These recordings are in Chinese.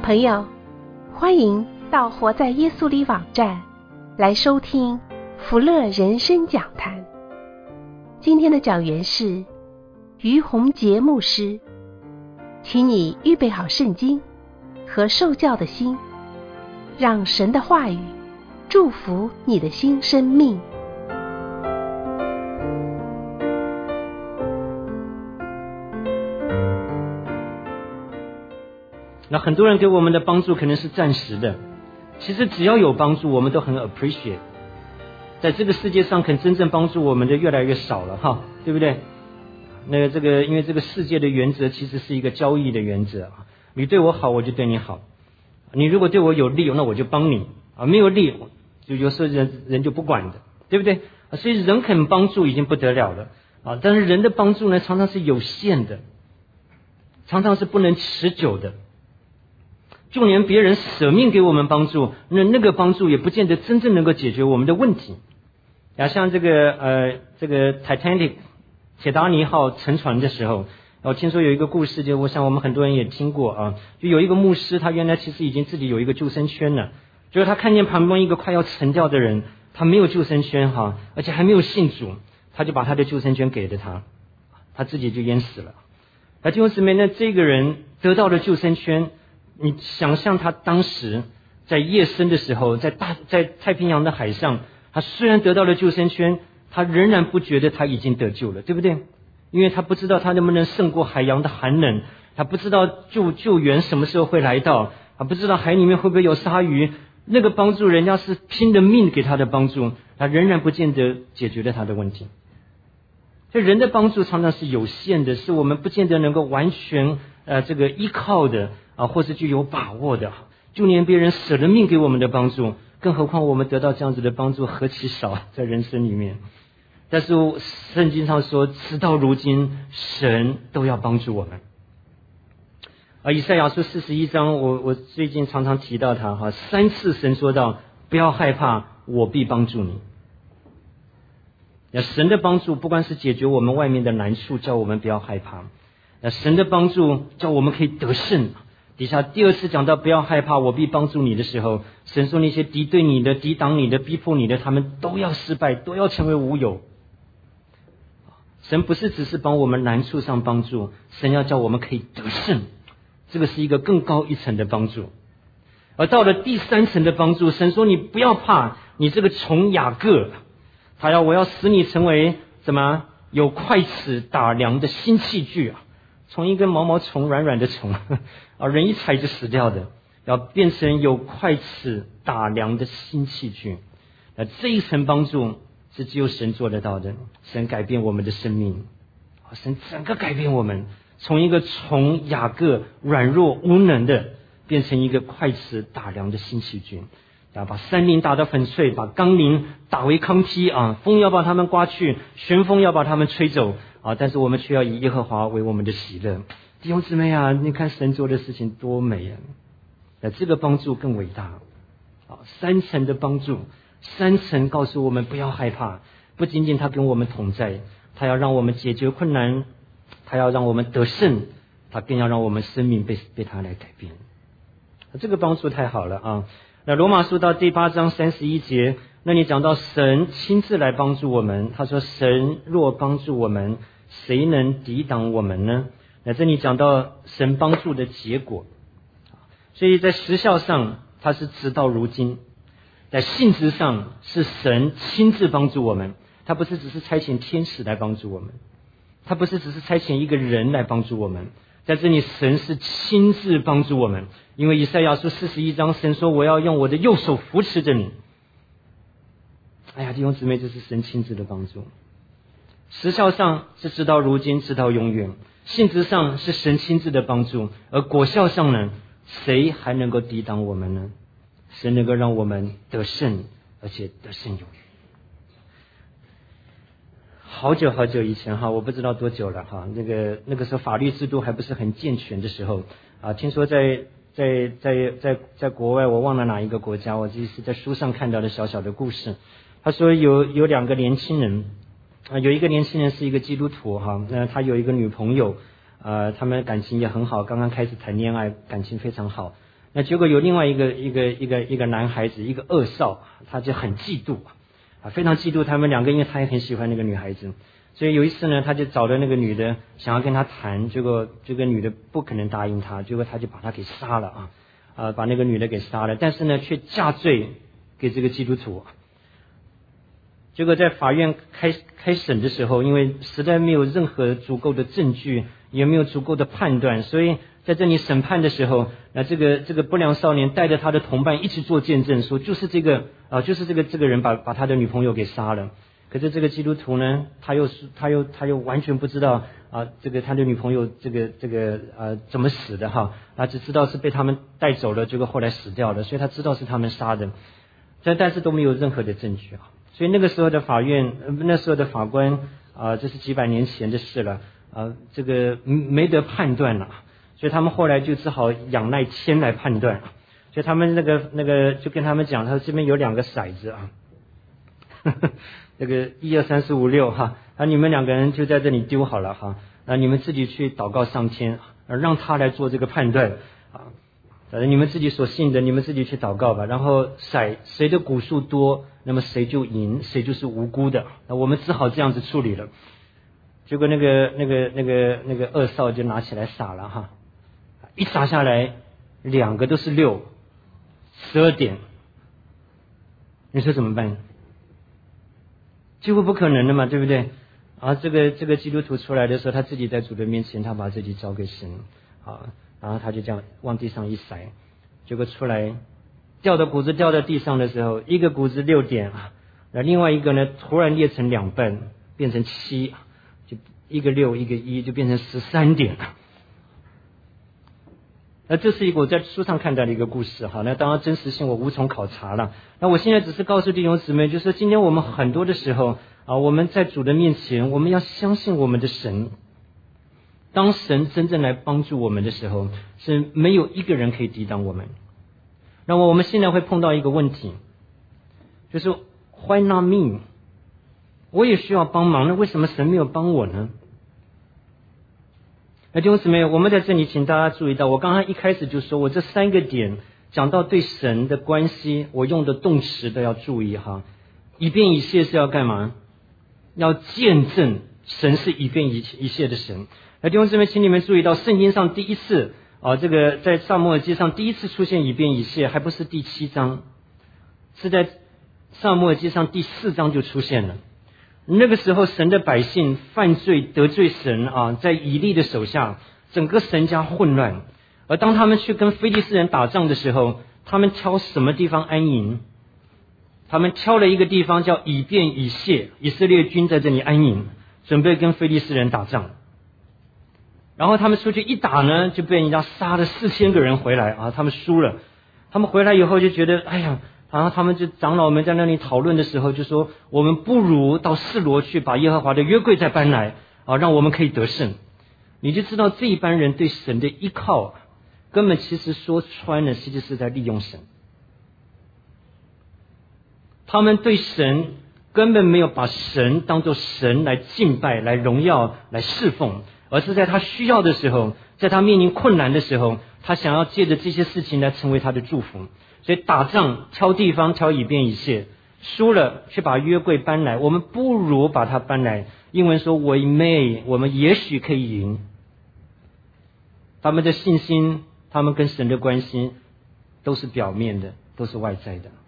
朋友，欢迎到活在耶稣里网站来收听福乐人生讲坛。今天的讲员是于洪杰牧师，请你预备好圣经和受教的心，让神的话语祝福你的新生命。 那很多人给我们的帮助可能是暂时的，其实只要有帮助我们都很 appreciate。 在这个世界上可能真正帮助我们的越来越少了哈，对不对？那个因为这个世界的原则其实是一个交易的原则啊，你对我好我就对你好，你如果对我有利那我就帮你啊，没有利就有时候人就不管的，对不对？所以人肯帮助已经不得了了啊，但是人的帮助呢常常是有限的，常常是不能持久的。就连别人舍命给我们帮助，那个帮助也不见得真正能够解决我们的问题。像这个 Titanic 铁达尼号沉船的时候，我听说有一个故事，就我想我们很多人也听过啊，就有一个牧师，他原来其实已经自己有一个救生圈了，就是他看见旁边一个快要沉掉的人，他没有救生圈哈，而且还没有信主，他就把他的救生圈给了他，他自己就淹死了。弟兄姊妹，那这个人得到了救生圈，你想象他当时在夜深的时候，在太平洋的海上，他虽然得到了救生圈，他仍然不觉得他已经得救了，对不对？因为他不知道他能不能胜过海洋的寒冷，他不知道救援什么时候会来到，他不知道海里面会不会有鲨鱼，那个帮助人家是拼了命给他的帮助，他仍然不见得解决了他的问题。所以人的帮助常常是有限的，是我们不见得能够完全这个依靠的啊，或是具有把握的。就连别人舍了命给我们的帮助，更何况我们得到这样子的帮助何其少，在人生里面。但是圣经上说，直到如今神都要帮助我们。以赛亚书41章，我最近常常提到它哈，3次神说到不要害怕，我必帮助你。神的帮助不光是解决我们外面的难处，叫我们不要害怕，神的帮助叫我们可以得胜。底下第2次讲到不要害怕，我必帮助你的时候，神说那些敌对你的、抵挡你的、逼迫你的，他们都要失败，都要成为无有。神不是只是帮我们难处上帮助，神要叫我们可以得胜，这个是一个更高一层的帮助。而到了第3层的帮助，神说你不要怕，你这个虫雅各，我要使你成为怎么有快齿打粮的新器具啊，从一个毛毛虫软软的虫啊，人一踩就死掉的，要变成有快齿打粮的新器具。这一层帮助是只有神做得到的，神改变我们的生命，神整个改变我们，从一个从雅各软弱无能的，变成一个快齿打粮的新器具。把山林打得粉碎，把冈林打为糠秕啊！风要把他们刮去，旋风要把他们吹走啊！但是我们却要以耶和华为我们的喜乐。弟兄姊妹啊，你看神做的事情多美啊！这个帮助更伟大啊！3层的帮助，3层告诉我们不要害怕，不仅仅他跟我们同在，他要让我们解决困难，他要让我们得胜，他更要让我们生命被他来改变。这个帮助太好了啊！那罗马书到第8章31节，那你讲到神亲自来帮助我们，他说神若帮助我们，谁能抵挡我们呢？那这里讲到神帮助的结果，所以在时效上他是直到如今，在性质上是神亲自帮助我们，他不是只是差遣天使来帮助我们，他不是只是差遣一个人来帮助我们，在这里神是亲自帮助我们。因为以赛亚书41章神说我要用我的右手扶持着你。弟兄姊妹，这是神亲自的帮助。时效上是直到如今，直到永远，性质上是神亲自的帮助，而果效上呢，谁还能够抵挡我们呢？神能够让我们得胜，而且得胜有余。好久好久以前我不知道多久了那个时候法律制度还不是很健全的时候听说在国外，我忘了哪一个国家，我这是在书上看到的小小的故事。他说有2个年轻人有一个年轻人是一个基督徒那他有一个女朋友他们感情也很好，刚刚开始谈恋爱，感情非常好。 那结果有另外一个男孩子，一个恶少，他就很嫉妒非常嫉妒他们两个，因为他也很喜欢那个女孩子。所以有一次呢，他就找了那个女的，想要跟他谈，结果这个女的不可能答应他，结果他就把他给杀了把那个女的给杀了，但是呢，却嫁罪给这个基督徒。结果在法院开审的时候，因为实在没有任何足够的证据，也没有足够的判断，所以在这里审判的时候，那这个不良少年带着他的同伴一起做见证，说就是这个人把他的女朋友给杀了。可是这个基督徒呢，他又完全不知道这个他的女朋友怎么死的他只知道是被他们带走了，结果后来死掉了，所以他知道是他们杀的，但是都没有任何的证据所以那个时候的法院，那时候的法官这是几百年前的事了这个没得判断了，所以他们后来就只好仰赖签来判断。所以他们那个就跟他们讲，他说这边有2个骰子这个1、2、3、4、5、6你们2个人就在这里丢好了你们自己去祷告上天让他来做这个判断你们自己所信的，你们自己去祷告吧。然后谁的股数多，那么谁就赢，谁就是无辜的。那我们只好这样子处理了。结果那个恶少就拿起来撒了一撒下来2个都是6，12点，你说怎么办？几乎不可能的嘛，对不对？这个基督徒出来的时候，他自己在主的面前，他把自己交给神然后他就这样往地上一甩，结果出来掉的谷子掉在地上的时候，一个谷子6点那另外一个呢突然裂成2半，变成7，就一个6一个1，就变成13点那这是一个我在书上看到的一个故事那当然真实性我无从考察了。那我现在只是告诉弟兄姊妹，就是今天我们很多的时候我们在主的面前，我们要相信我们的神。当神真正来帮助我们的时候，是没有一个人可以抵挡我们。那么我们现在会碰到一个问题，就是 Why not me？ 我也需要帮忙，那为什么神没有帮我呢？那弟兄姊妹，我们在这里请大家注意到，我刚刚一开始就说，我这3个点讲到对神的关系，我用的动词都要注意以便以谢是要干嘛？要见证神是以便以谢的神。那弟兄姊妹，请你们注意到，圣经上第一次这个在撒母耳记上第一次出现以便以谢，还不是第7章，是在撒母耳记上第4章就出现了。那个时候神的百姓犯罪得罪神在以利的手下，整个神家混乱。而当他们去跟非利士人打仗的时候，他们挑什么地方安营？他们挑了一个地方叫以便以谢，以色列军在这里安营，准备跟非利士人打仗。然后他们出去一打呢，就被人家杀了4000个人回来他们输了。他们回来以后就觉得然后他们就长老们在那里讨论的时候就说，我们不如到示罗去把耶和华的约柜再搬来让我们可以得胜。你就知道这一般人对神的依靠根本其实说穿了，其实是在利用神。他们对神根本没有把神当作神来敬拜、来荣耀、来侍奉，而是在他需要的时候，在他面临困难的时候，他想要借着这些事情来成为他的祝福。所以打仗挑地方挑以便以谢，输了去把约柜搬来，我们不如把它搬来。英文说 we may， 我们也许可以赢。他们的信心，他们跟神的关系都是表面的，都是外在的。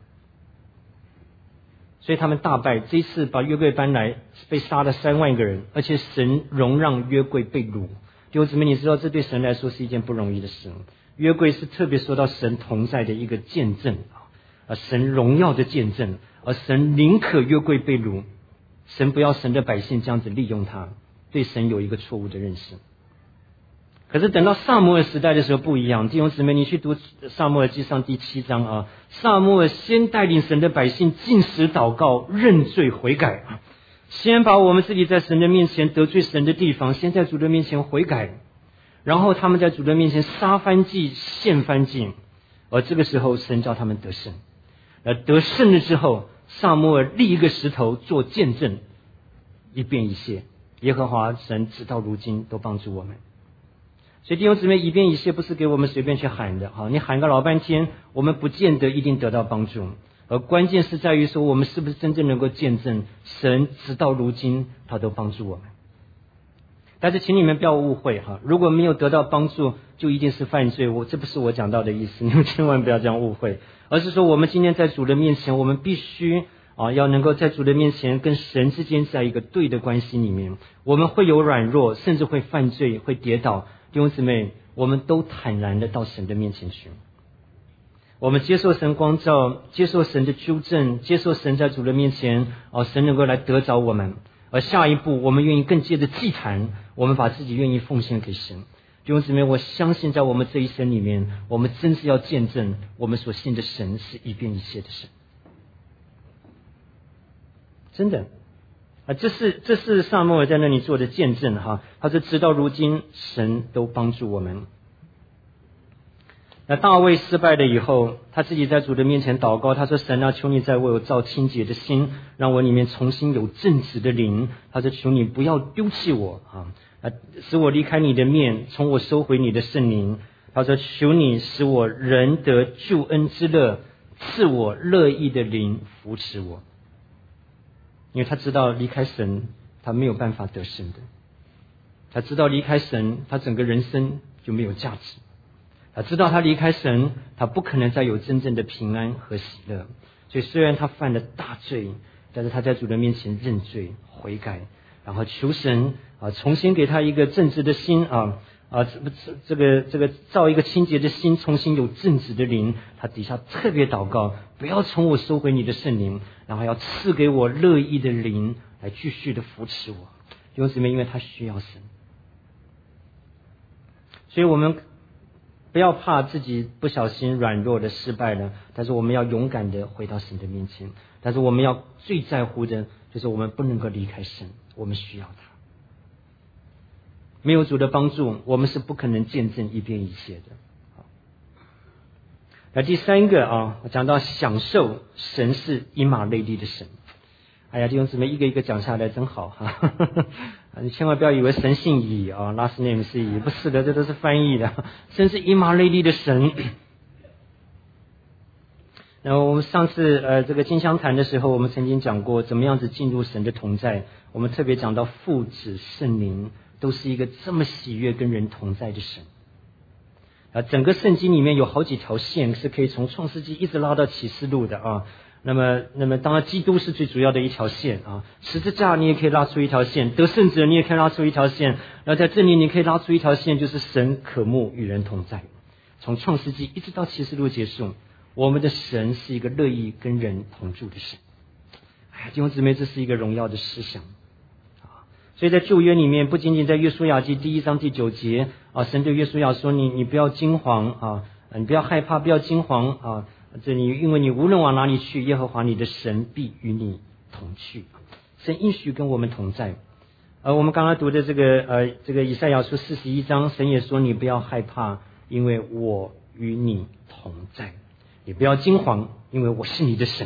所以他们大败，这一次把约柜搬来，被杀了3万个人，而且神容让约柜被掳。弟兄姊妹，你知道这对神来说是一件不容易的事。约柜是特别说到神同在的一个见证神荣耀的见证，而神宁可约柜被掳，神不要神的百姓这样子利用他，对神有一个错误的认识。可是等到撒母耳时代的时候不一样，弟兄姊妹，你去读撒母耳记上第7章撒母耳先带领神的百姓禁食祷告，认罪悔改先把我们自己在神的面前得罪神的地方，先在主的面前悔改，然后他们在主的面前杀燔祭献燔祭，而这个时候神叫他们得胜。得胜了之后，撒母耳立一个石头做见证，一便一谢。耶和华神直到如今都帮助我们。 所以弟兄姊妹，一边一切不是给我们随便去喊的，你喊个老半天，我们不见得一定得到帮助。而关键是在于说，我们是不是真正能够见证神直到如今他都帮助我们。但是请你们不要误会如果没有得到帮助就一定是犯罪，这不是我讲到的意思，你们千万不要这样误会，而是说我们今天在主的面前，我们必须要能够在主的面前跟神之间在一个对的关系里面。我们会有软弱，甚至会犯罪，会跌倒，弟兄姊妹，我们都坦然的到神的面前去，我们接受神光照，接受神的纠正，接受神在主的面前神能够来得着我们。而下一步我们愿意更借着祭坛，我们把自己愿意奉献给神。弟兄姊妹，我相信在我们这一生里面，我们真是要见证我们所信的神是一变一切的神，真的这是撒母耳在那里做的见证他说直到如今神都帮助我们。那大卫失败了以后，他自己在主的面前祷告，他说神求你在为我造清洁的心，让我里面重新有正直的灵。他说求你不要丢弃我使我离开你的面，从我收回你的圣灵。他说求你使我仍得救恩之乐，赐我乐意的灵扶持我。因为他知道离开神他没有办法得胜的，他知道离开神他整个人生就没有价值，他知道他离开神他不可能再有真正的平安和喜乐。所以虽然他犯了大罪，但是他在主的面前认罪悔改，然后求神重新给他一个正直的心这个造一个清洁的心，重新有正直的灵。他底下特别祷告，不要从我收回你的圣灵，然后要赐给我乐意的灵来继续的扶持我。弟兄姊妹，因为他需要神，所以我们不要怕自己不小心软弱的失败了，但是我们要勇敢的回到神的面前。但是我们要最在乎的就是我们不能够离开神，我们需要他。没有主的帮助，我们是不可能见证一变一切的。那第三个我讲到享受，神是以马内利的神。哎呀，弟兄姊妹，一个一个讲下来真好你千万不要以为神姓以last name 是以，不是的，这都是翻译的。神是以马内利的神。然后我们上次这个金香坛的时候，我们曾经讲过怎么样子进入神的同在。我们特别讲到父子圣灵都是一个这么喜悦跟人同在的神。整个圣经里面有好几条线是可以从创世纪一直拉到启示录的那么当然基督是最主要的一条线十字架你也可以拉出一条线，得胜者你也可以拉出一条线，然后在这里你可以拉出一条线，就是神渴慕与人同在。从创世纪一直到启示录结束，我们的神是一个乐意跟人同住的神。弟兄姊妹，这是一个荣耀的思想所以在旧约里面，不仅仅在约书亚记第1章第9节神对约书亚说，你不要惊惶你不要害怕，不要惊惶这里因为你无论往哪里去，耶和华你的神必与你同去。神应许跟我们同在。我们刚刚读的这个以赛亚书41章，神也说你不要害怕，因为我与你同在。你不要惊惶，因为我是你的神。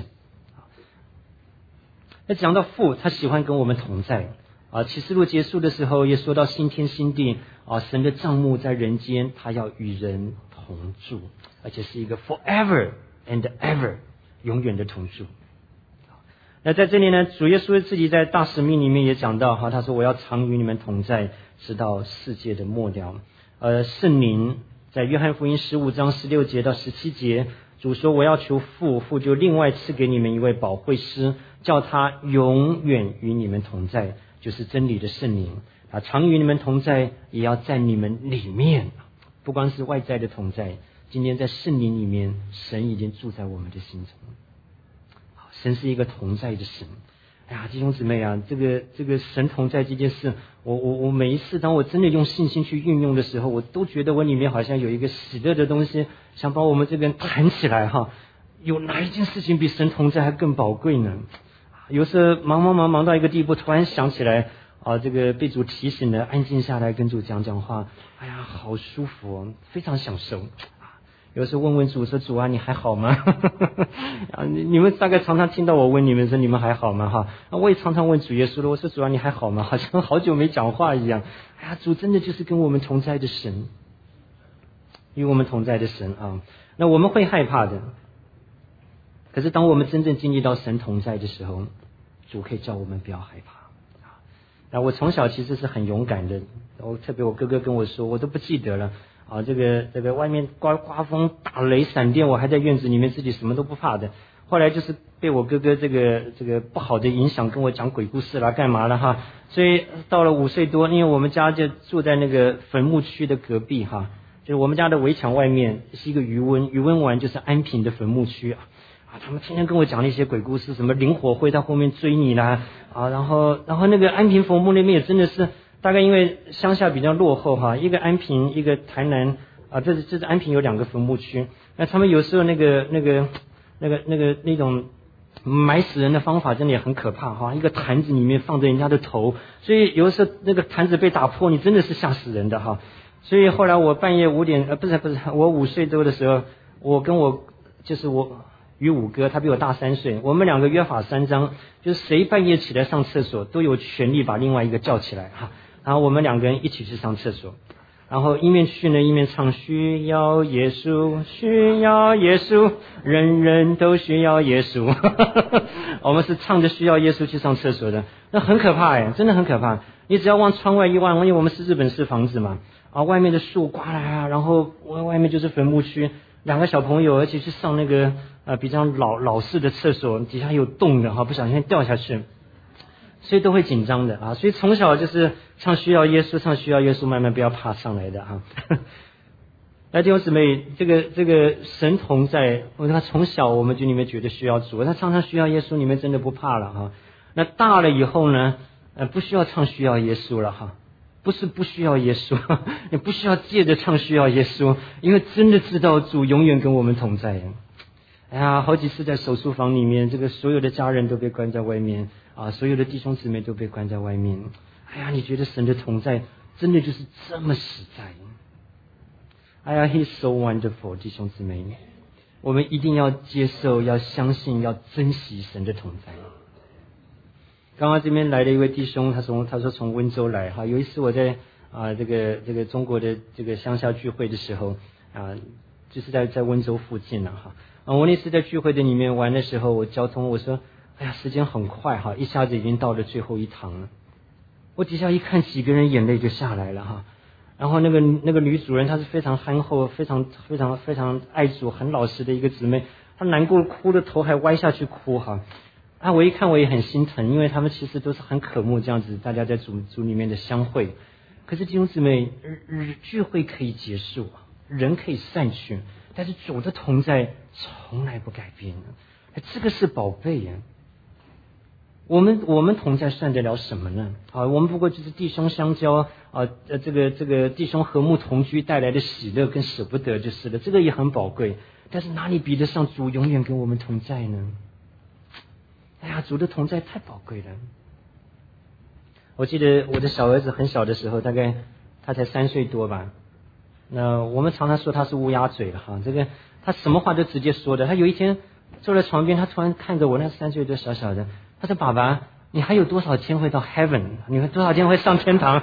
那讲到父，他喜欢跟我们同在启示录结束的时候也说到新天新地神的帐幕在人间，他要与人同住，而且是一个 forever and ever 永远的同住。那在这里呢，主耶稣自己在大使命里面也讲到他说我要常与你们同在，直到世界的末了。圣灵在约翰福音15章16节到17节，主说我要求父，父就另外赐给你们一位保惠师，叫他永远与你们同在，就是真理的圣灵常与你们同在，也要在你们里面。不光是外在的同在，今天在圣灵里面，神已经住在我们的心中。神是一个同在的神。弟兄姊妹这个神同在这件事，我每一次当我真的用信心去运用的时候，我都觉得我里面好像有一个喜乐的东西，想把我们这个人弹起来有哪一件事情比神同在还更宝贵呢？有时候忙到一个地步，突然想起来这个被主提醒了，安静下来跟主讲话，好舒服非常享受。有时候问问主说，主你还好吗？你们大概常常听到我问你们说你们还好吗我也常常问主耶稣了，我说主你还好吗？好像好久没讲话一样。主真的就是跟我们同在的神。 与我们同在的神啊。那我们会害怕的，可是当我们真正经历到神同在的时候，主可以叫我们不要害怕。那我从小其实是很勇敢的，特别我哥哥跟我说，我都不记得了啊。这个外面刮风、打雷、闪电，我还在院子里面自己什么都不怕的。后来就是被我哥哥这个不好的影响，跟我讲鬼故事啦，干嘛了哈。所以到了5岁多，因为我们家就住在那个坟墓区的隔壁哈，就是我们家的围墙外面是一个渔温湾，就是安平的坟墓区啊。他们天天跟我讲那些鬼故事，什么灵火会在后面追你啦啊，然后那个安平坟墓那边也真的是，大概因为乡下比较落后哈，一个安平一个台南啊，这是安平有2个坟墓区，那他们有时候那种埋死人的方法真的也很可怕哈，一个坛子里面放着人家的头，所以有的时候那个坛子被打破，你真的是吓死人的哈。所以后来我半夜5点不是我5岁多的时候，我跟我与五哥，他比我大3岁，我们2个约法3章，就是谁半夜起来上厕所都有权利把另外一个叫起来哈，然后我们2个人一起去上厕所，然后一面去呢一面唱需要耶稣，需要耶稣，人人都需要耶稣我们是唱着需要耶稣去上厕所的，那很可怕真的很可怕。你只要往窗外一望，因为我们是日本式房子嘛，啊，外面的树刮来啊，然后外面就是坟墓区，2个小朋友而且去上那个比较老式的厕所，底下有洞的哈，不小心掉下去，所以都会紧张的啊。所以从小就是唱需要耶稣，唱需要耶稣，慢慢不要怕上来的啊。那弟兄姊妹，这个神同在，他从小我们就里面觉得需要主，他常常需要耶稣，你们真的不怕了哈。那大了以后呢，不需要唱需要耶稣了哈。不是不需要耶稣，你不需要借着唱需要耶稣，因为真的知道主永远跟我们同在。哎呀，好几次在手术房里面，这个所有的家人都被关在外面啊，所有的弟兄姊妹都被关在外面。哎呀，你觉得神的同在真的就是这么实在？哎呀 ，He's so wonderful， 弟兄姊妹，我们一定要接受，要相信，要珍惜神的同在。刚刚这边来了一位弟兄，他说从温州来哈。有一次我在这个中国的这个乡下聚会的时候啊，就是在温州附近哈。我那次在聚会的里面玩的时候，我说哎呀时间很快哈，一下子已经到了最后一堂了。我底下一看，几个人眼泪就下来了哈。然后那个女主人她是非常憨厚、非常爱主、很老实的一个姊妹，她难过哭的头还歪下去哭哈。我一看我也很心疼，因为他们其实都是很渴慕这样子大家在主里面的相会。可是弟兄姊妹，聚会可以结束，人可以散去，但是主的同在从来不改变，这个是宝贝呀。我们同在算得了什么呢？我们不过就是弟兄相交这个弟兄和睦同居带来的喜乐跟舍不得就是了，这个也很宝贵。但是哪里比得上主永远跟我们同在呢？哎呀，主的同在太宝贵了。我记得我的小儿子很小的时候，大概他才3岁多吧。那我们常常说他是乌鸦嘴了哈，这个他什么话都直接说的。他有一天坐在床边，他突然看着我，那3岁多小小的，他说：“爸爸，你还有多少天会到 heaven？ 你多少天会上天堂？”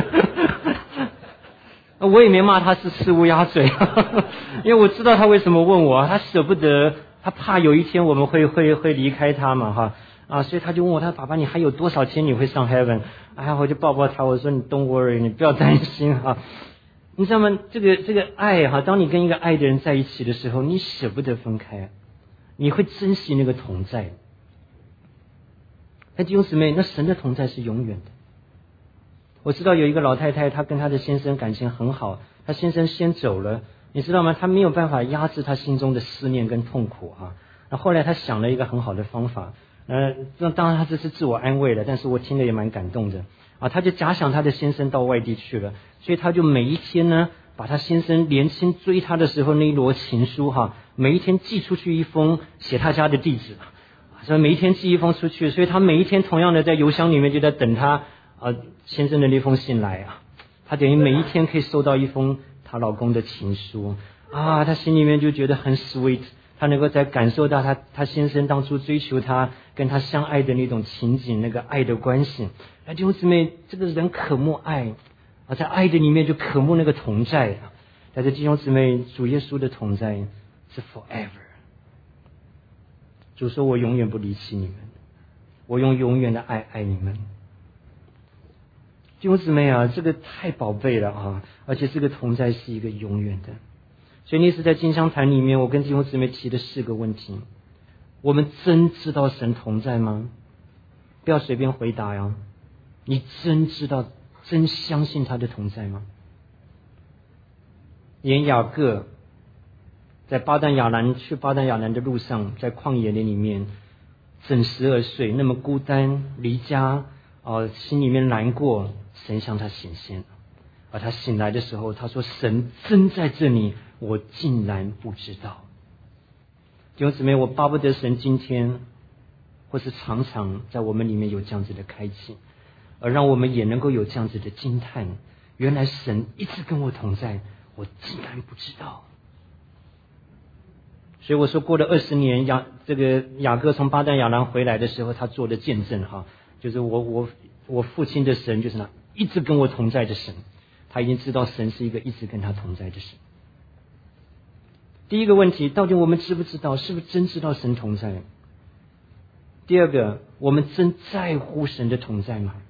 我也没骂他是乌鸦嘴，因为我知道他为什么问我，他舍不得。他怕有一天我们会离开他嘛哈所以他就问我，他爸爸你还有多少天你会上 heaven？ 哎呀，我就抱抱他，我说你 don't worry， 你不要担心哈。你知道吗？这个爱哈，当你跟一个爱的人在一起的时候，你舍不得分开，你会珍惜那个同在。弟兄姊妹，那神的同在是永远的。我知道有一个老太太，她跟她的先生感情很好，她先生先走了。你知道吗？他没有办法压制他心中的思念跟痛苦哈。那后来他想了一个很好的方法，当然他这是自我安慰了，但是我听了也蛮感动的他就假想他的先生到外地去了，所以他就每一天呢，把他先生年轻追他的时候那一摞情书每一天寄出去一封，写他家的地址，所以每一天寄一封出去，所以他每一天同样的在邮箱里面就在等他先生的那封信来他等于每一天可以收到一封她老公的情书她心里面就觉得很 sweet， 她能够在感受到她先生当初追求她跟她相爱的那种情景，那个爱的关系。弟兄姊妹，这个人渴慕爱在爱的里面就渴慕那个同在但是弟兄姊妹，主耶稣的同在是 forever。主说我永远不离弃你们，我用永远的爱爱你们。弟兄姊妹啊，这个太宝贝了啊！而且这个同在是一个永远的。所以那次在金香坛里面，我跟弟兄姊妹提的4个问题：我们真知道神同在吗？不要随便回答呀！你真知道、真相信他的同在吗？连雅各在去巴旦亚兰的路上，在旷野里面整12岁，那么孤单离家，心里面难过，神向他显现，而他醒来的时候，他说：“神真在这里，我竟然不知道。”弟兄姊妹，我巴不得神今天或是常常在我们里面有这样子的开启，而让我们也能够有这样子的惊叹：原来神一直跟我同在，我竟然不知道。所以我说，过了20年，雅各从巴旦亚兰回来的时候，他做的见证哈，就是我父亲的神就是那一直跟我同在的神，他已经知道神是一个一直跟他同在的神。第一个问题，到底我们知不知道？是不是真知道神同在？第二个，我们真在乎神的同在吗？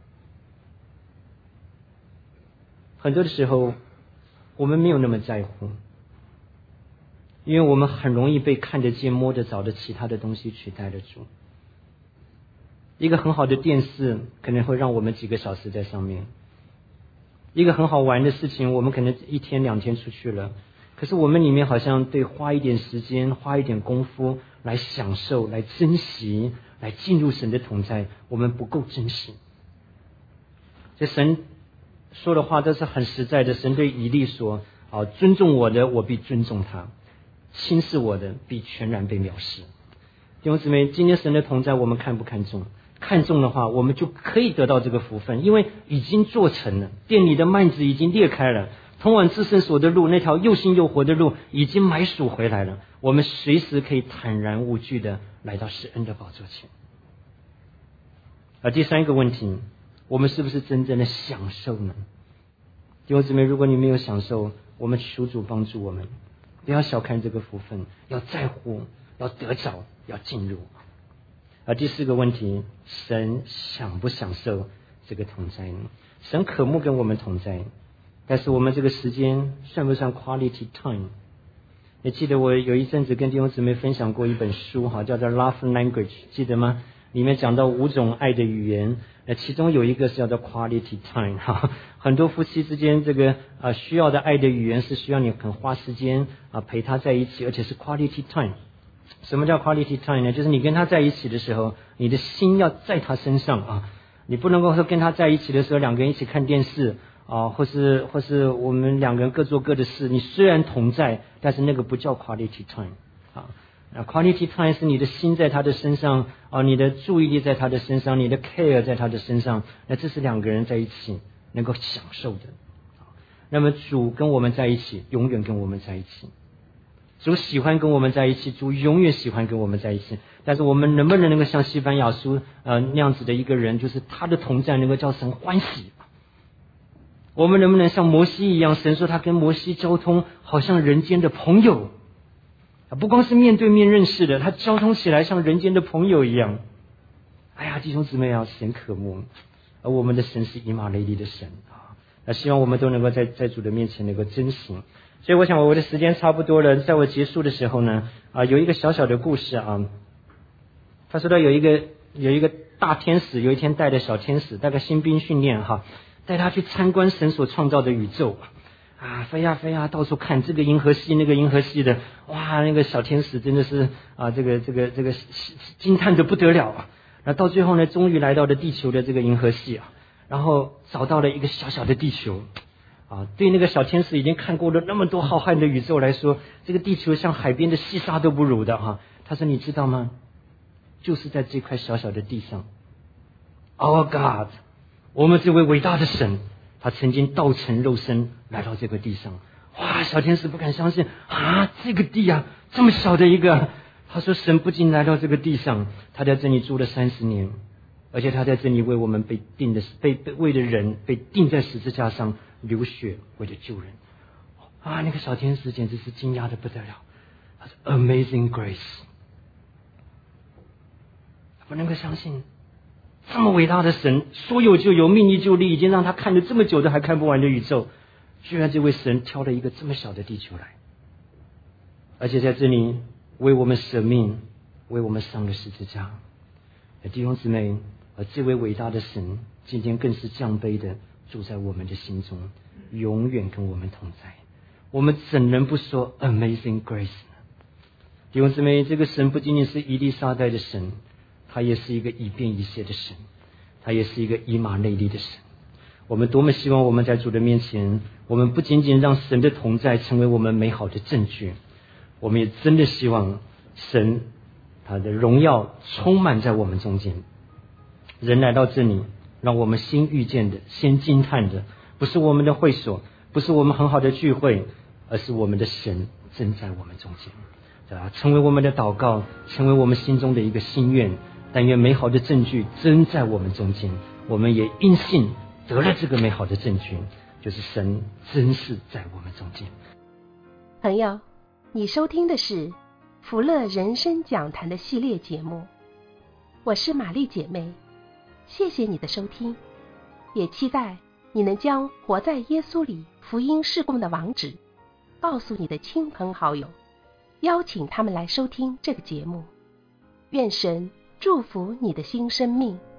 很多的时候，我们没有那么在乎。因为我们很容易被看得见摸得着的其他的东西取代了主。一个很好的电视可能会让我们几个小时在上面，一个很好玩的事情我们可能1天2天出去了，可是我们里面好像对花一点时间花一点功夫来享受来珍惜来进入神的同在，我们不够珍惜。这神说的话都是很实在的。神对以利说：尊重我的，我必尊重他；轻视我的，必全然被藐视。弟兄姊妹，今天神的同在我们看不看重？看重的话，我们就可以得到这个福分，因为已经做成了，店里的幔子已经裂开了，通往至圣所的路，那条又新又活的路已经买赎回来了，我们随时可以坦然无惧的来到施恩的宝座前。而第三个问题，我们是不是真正的享受呢？弟兄姊妹，如果你没有享受，我们求主帮助我们，不要小看这个福分，要在乎，要得着，要进入。而第四个问题，神享不享受这个同在呢？神渴慕跟我们同在，但是我们这个时间算不算 quality time？ 也记得我有一阵子跟弟兄姊妹分享过一本书叫做 Love Language， 记得吗？里面讲到5种爱的语言，其中有一个是叫做 quality time。 很多夫妻之间这个需要的爱的语言是需要你很花时间陪他在一起，而且是 quality time。什么叫 quality time 呢？就是你跟他在一起的时候，你的心要在他身上你不能够说跟他在一起的时候2个人一起看电视或是我们2个人各做各的事，你虽然同在，但是那个不叫 quality time。 那 quality time 是你的心在他的身上你的注意力在他的身上，你的 care 在他的身上，那这是2个人在一起能够享受的。那么主跟我们在一起，永远跟我们在一起。主喜欢跟我们在一起，主永远喜欢跟我们在一起。但是我们能不能够像西番雅书那样子的一个人，就是他的同在能够叫神欢喜？我们能不能像摩西一样，神说他跟摩西交通好像人间的朋友，不光是面对面认识的，他交通起来像人间的朋友一样。哎呀，弟兄姊妹神渴慕，而我们的神是以马内利的神那希望我们都能够在主的面前能够珍惜。所以我想我的时间差不多了，在我结束的时候呢有一个小小的故事他说到有一个大天使，有一天带着小天使，大概新兵训练带他去参观神所创造的宇宙飞呀飞呀，到处看这个银河系那个银河系的，哇，那个小天使真的是这个惊叹的不得了然后到最后呢，终于来到了地球的这个银河系然后找到了一个小小的地球对那个小天使已经看过了那么多浩瀚的宇宙来说，这个地球像海边的细沙都不如的他说你知道吗？就是在这块小小的地上 Our God， 我们这位伟大的神，他曾经道成肉身来到这个地上。哇，小天使不敢相信这个地这么小的一个。他说神不仅来到这个地上，他在这里住了30年，而且他在这里为我们为了人被钉在十字架上流血，为了救人。 那个小天使简直是惊讶的不得了，他说 Amazing Grace， 不能够相信这么伟大的神，说有就有，命立就立，已经让他看了这么久都还看不完的宇宙，居然这位神挑了一个这么小的地球来，而且在这里为我们舍命，为我们上了十字架。弟兄姊妹，这位伟大的神今天更是降卑的住在我们的心中，永远跟我们同在。我们怎能不说 Amazing Grace 呢？弟兄姊妹，这个神不仅仅是以利沙代的神，他也是一个以便以谢的神，他也是一个以马内利的神。我们多么希望我们在主的面前，我们不仅仅让神的同在成为我们美好的证据，我们也真的希望神他的荣耀充满在我们中间。人来到这里，让我们先遇见的，先惊叹的，不是我们的会所，不是我们很好的聚会，而是我们的神真在我们中间，对吧？成为我们的祷告，成为我们心中的一个心愿。但愿美好的证据真在我们中间，我们也因信得了这个美好的证据，就是神真是在我们中间。 朋友，你收听的是福乐人生讲坛的系列节目，我是玛丽姐妹，谢谢你的收听，也期待你能将活在耶稣里福音事工的网址告诉你的亲朋好友，邀请他们来收听这个节目。愿神祝福你的新生命。